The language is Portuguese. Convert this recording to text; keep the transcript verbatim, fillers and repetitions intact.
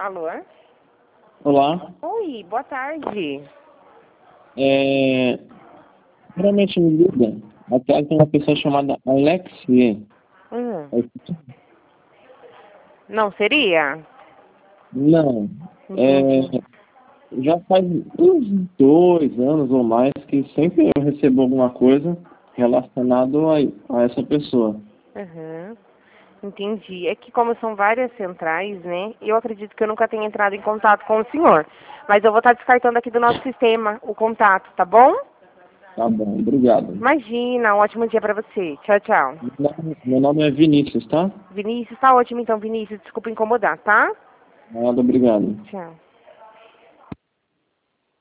Alô? Olá. Oi, boa tarde. É, Realmente me liga. Até tem uma pessoa chamada Alexia. Hum. Não seria? Não. Entendi. É, já faz uns dois anos ou mais que sempre eu recebo alguma coisa relacionada a, a essa pessoa. Uhum. Entendi. É que como são várias centrais, né? Eu acredito que eu nunca tenha entrado em contato com o senhor. Mas eu vou estar descartando aqui do nosso sistema o contato, tá bom? Tá bom, obrigado. Imagina, um ótimo dia pra você. Tchau, tchau. Meu nome, meu nome é Vinícius, tá? Vinícius, tá ótimo então, Vinícius. Desculpa incomodar, tá? Nada, obrigado. Tchau.